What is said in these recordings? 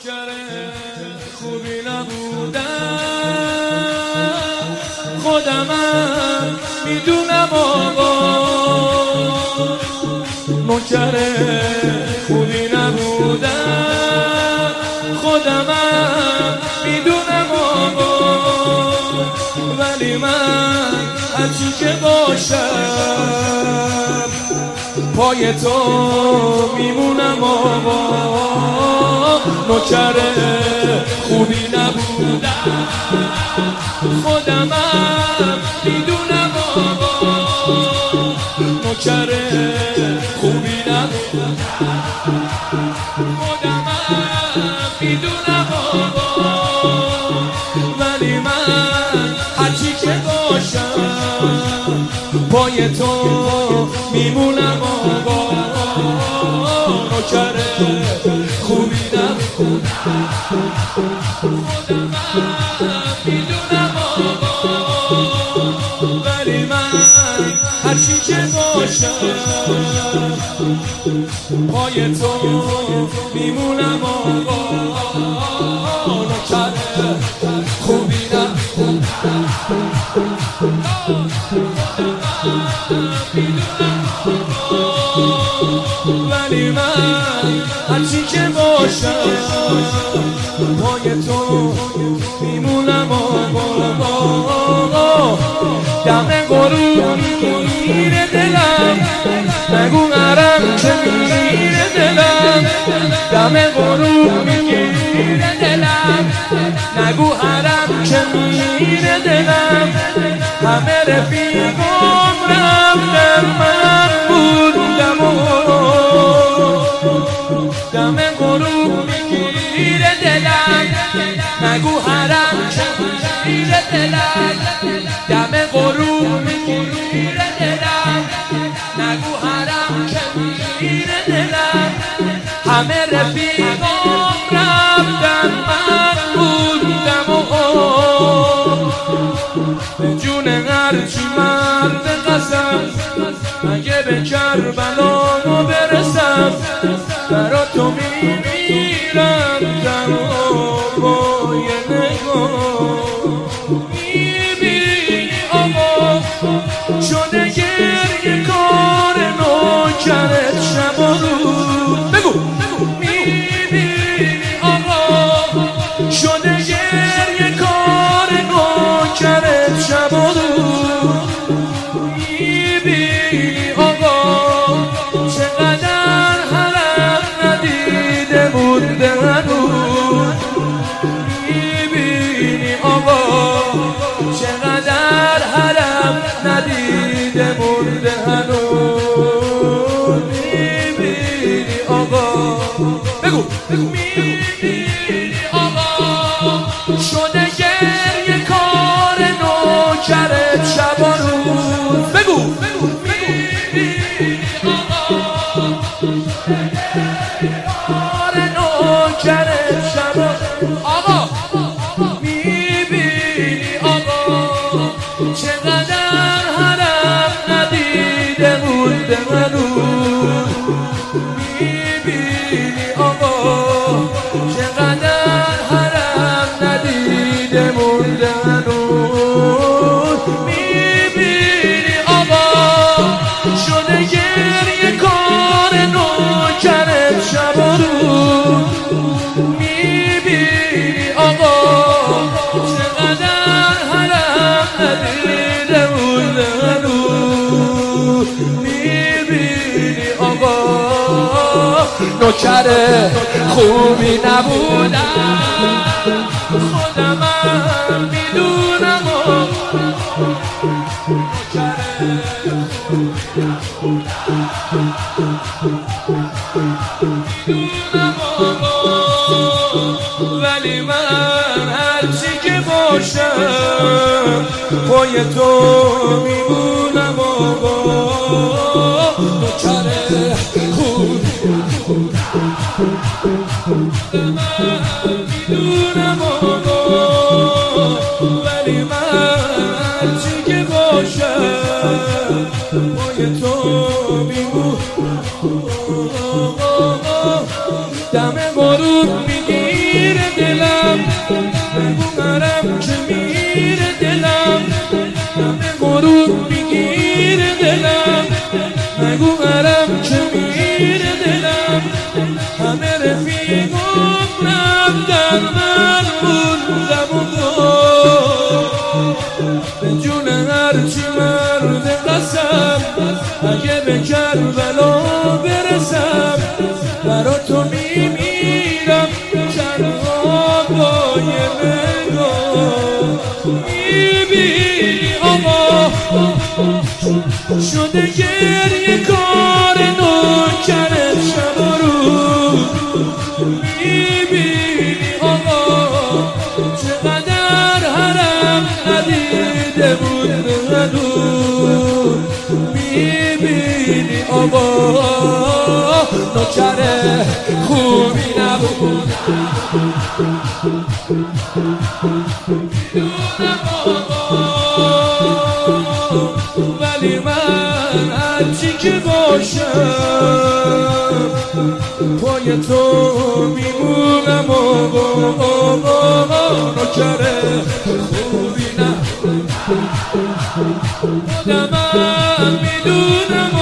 نوکر خوبی نبودم، خودمم میدونم آقا. نوکر خوبی نبودم، خودمم میدونم آقا. ولی من هرچی که باشم پای تو میمونم آقا. نوکر خوبی نبودم، خودمم میدونم آقا. نوکر خوبی نبودم، خودمم میدونم آقا. ولی من هرچی که باشم پای تو میمونم آقا. نوکر خوبی نبودم، خودمم میدونم آقا. ولی من هرچی که باشم پای تو میمونم آقا. نوکر خوبی نبودم، ولی من هرچی که باشم پای تو میمونم آقا. دم غروب میره دلم، نگو حرم که میره دلم. دم غروب میره دلم، نگو حرم که میره دلم. همه رفیقام رفتن من بودم و دم غروب میگیره دلم، نگو حرم که میره دلم. دم غروب میگیره دلم، نگو حرم که میره دلم. همه رفیقام رفتن من بودم و به جون هرچی مرد قسم اگه به کربلا برسم برا تو میمیرم تنها با یه نگاه. میبینی آقا شده گریه کار نوکرت شب و روز. بگو میبینی آقا شده گریه کار نوکرت شب و روز. میبینی آقا چقدر حرم ندیده مونده هنوز. میبینی آقا چقدر حرم ندیده مونده هنوز. میبینی آقا بگو میبینی آقا شده گریه کار نوکرت شب و روز. بگو میبینی آقا کار نوکرت شب و آقا. میبینی آقا چقدر حرم ندیده مونده هنوز. میبینی آقا چقدر حرم ندیده مونده هنوز. میبینی آقا شده گریه کار نوکرت شب و روز. میبینی آقا چقدر حرم ندیده مونده هنوز. میبینی آقا نوکر خوبی نبودم، خودمم میدونم آقا. نوکر میدونم آقا. ولی من هرچی که باشم پای تو میمونم آقا. نوکر خوبی میدونم آقا. ولی من هرچی که باشم پای تو میمونم آقا. دم غروب میگیره بابا نوکر خوبی نبود ولی من هرچی که باشم پای تو میمونم نوکر خوبی نبود خودمم میدونم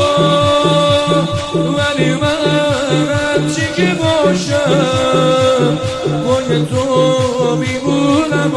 ولی من هرچی که باشم پای تو میمونم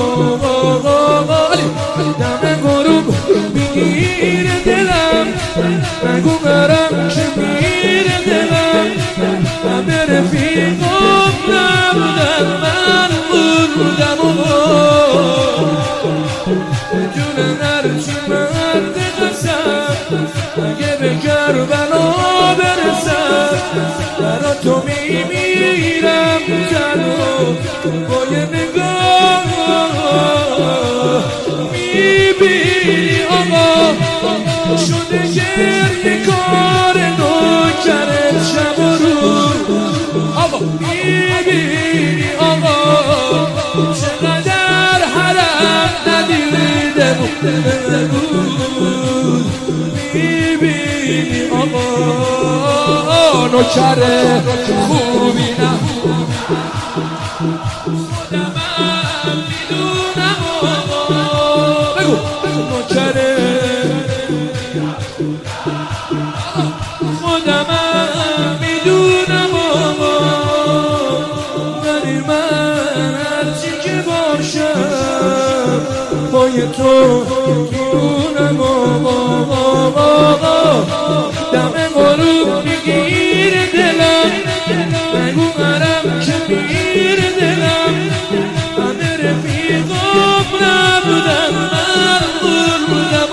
دم غروب میگیره دلم نگو برم که میره دلم همه رفیقم نبودن من بودم جون هرچی مرد قسم اگه به کربلا برسم برا تو میمیرم تنها با یه نگاه میبینی آقا شده گریه کار نوکرت شب و روز آقا میبینی آقا چقدر حرم ندیده بود میبینی آقا نوکر خوبی نبود خودمم میدونم آقا بگو نوکر خودمم میدونم آقا ولی من هرچی که باشم پای تو میدونم آقا دم غروب میگیره دلم نگو مرم که میره دلم همه رفیقم نبودن من بودم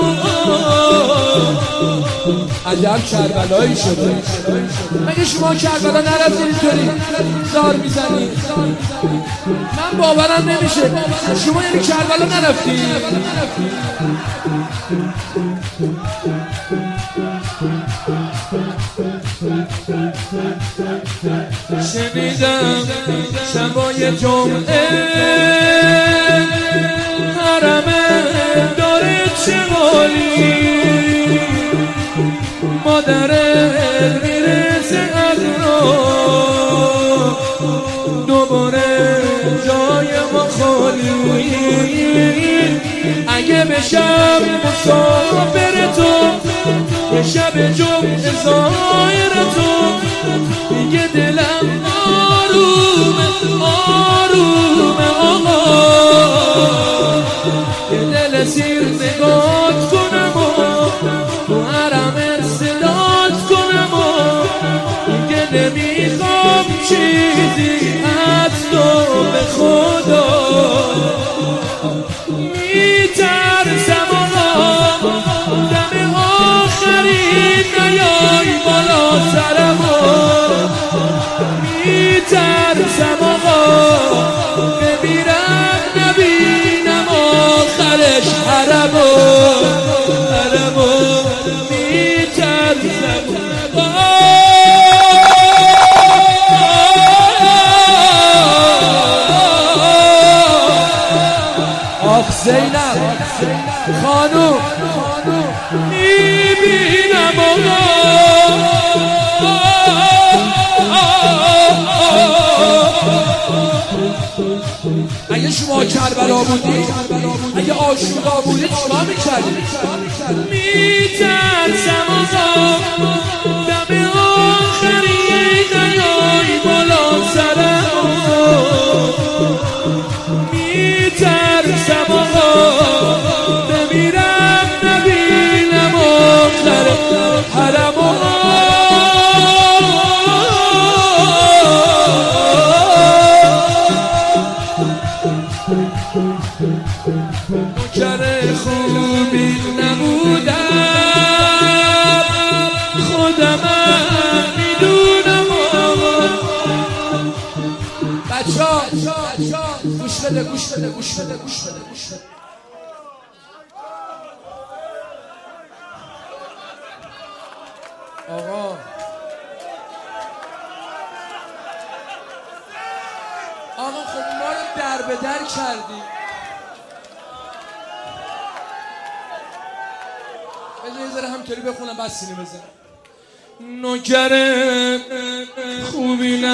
عجب کربلایی شده مگه شما کربلا نرفتید اینطوری زار میزنید من باورم نمیشه شما یعنی کربلا نرفتید شنیدم شبای جمعه حرمه داره چه حالی مادرت میرسه از راه دوباره جای ما خالی اگه بشم مسافر تو یه شب جمعه زایر تو دیگه دلم آرومه آقا یه دل سیر نگات کنم تو حرمت صدات کنم دیگه نمیخوام چیزی از تو به خدا میترسم آقا دم آخری نیای بالا سرم میترسم آقا بمیرم نبینم آخرش حرمو میترسم آخ زینب خانوم میبینم آقا اگه شما کربلا بودی اگه عاشورا بودی چیکار میکردی میترسم آقا دم آخری نیای بالا سرم میترسم آقا بمیرم نبینم آخر حرم نوکر خوبی نبودم خودمم میدونم بچه‌ها گوش بده آقا خب ما رو در به در کردی. بذار یه ذره همطوری بخونم بعد سینه بزنم. نوکر خوبی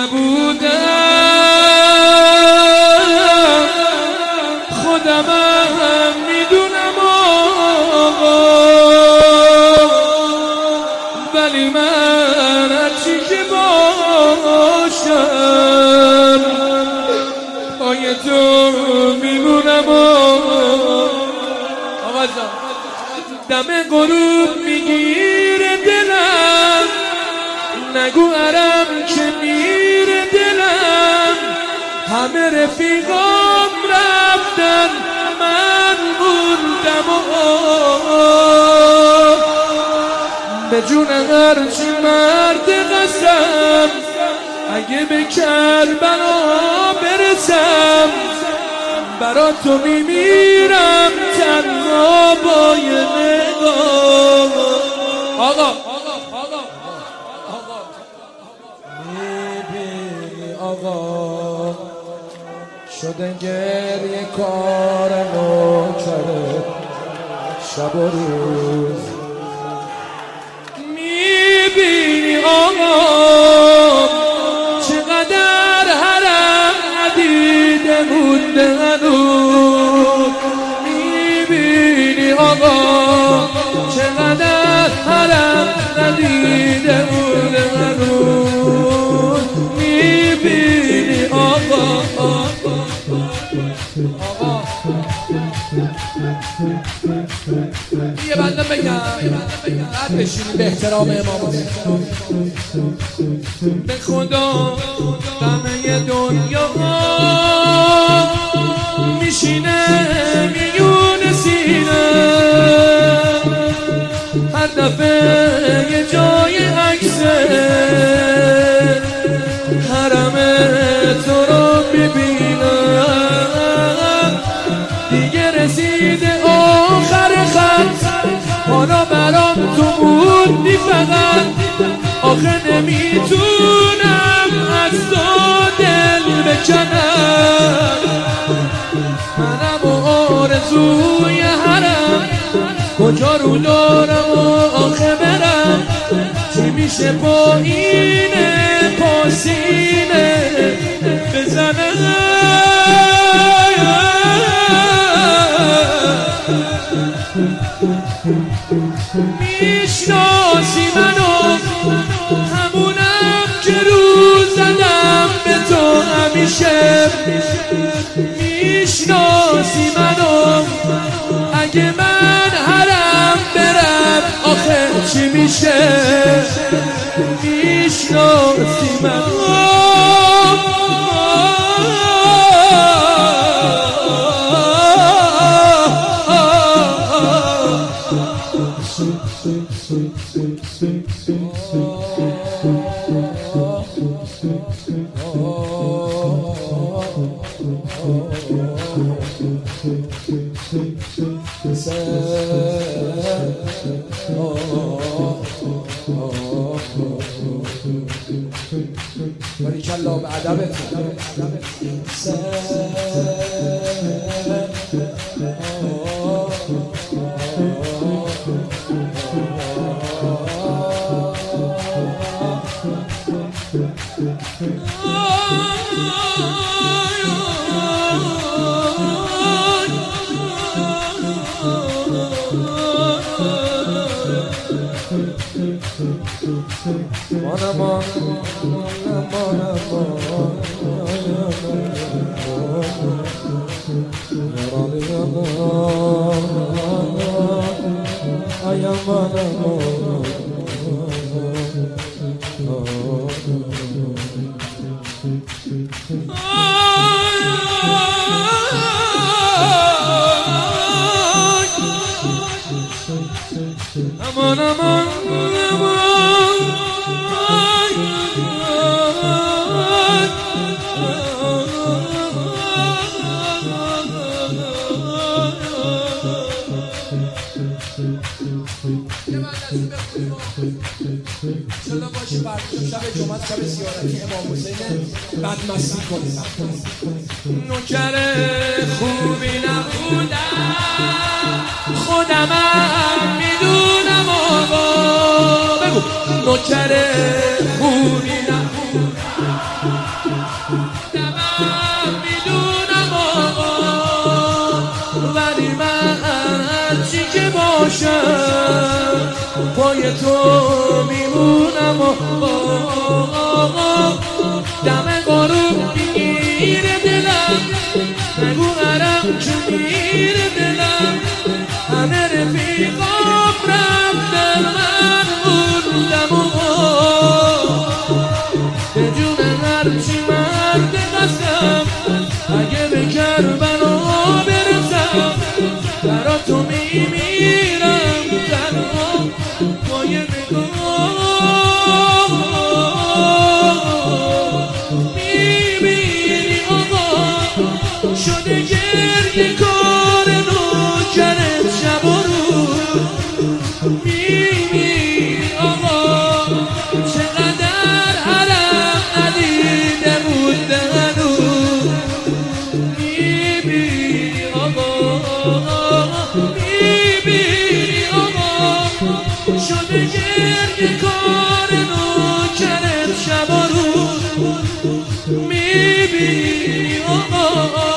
نبودم، خودمم میدونم آقا، ولی من هرچی که باشم پای تو میمونم آقا جان. دم غروب میگیره دلم، نگو عرم که میره دلم، همه رفیقام رفتن من موندم به جون هرچی مرد قسم، اگه به کربلا برسم برا تو میمیرم تنها با یه نگاه. آقا میبینی آقا شده گریه کار نوکره شب و روز. میبینی آقا چقدر حرم ندیده مونده هنوز. میبینی آقا چقدر حرم ندیده مونده هنوز. میبینی آقا یه بنده بگم بعد بشینی به احترام امام حسین. به خدا همه دنیا میشینه میون سینه، هر دفعه یه جای عکسه حرم تو رو میبینم. دیگه رسیده آخر خط، حالا برام تو موندی فقط، آخه نمیتونم از تو دل بکنم. منم و آرزوی حرم کجا رو دارم و آخه برم، چی میشه با اینه پاسینه بزنم. میشناسی منو همونم که روز زدم به تو همیشه. میشناسی منو اگه من حرم برم آخه چی میشه. میشناسی منو باریکالله به ادبت. شب زیارتی امام حسین بدمستی کنه. نوکر خوبی نبودم خودمم میدونم آقا، بگو نوکر خوبی نبودم خودمم میدونم آقا، ولی من هرچی که باشم پای تو میمونم آقا. دم بارون میگیره دلم، نگو عرب که میره دلم، همه رفیقام رفتن من موندم به جون هرچی مرد قسم، اگه به کربلا برسم برا تو میمیرم تنها با یه نگاه. میبینی آقا شده گرد کار نوکرت شب و روز، میبینی آقا چقدر علم ندیده بود هنوز، میبینی آقا میبینی آقا شده گرد کار نوکرت شب و روز، میبینی آقا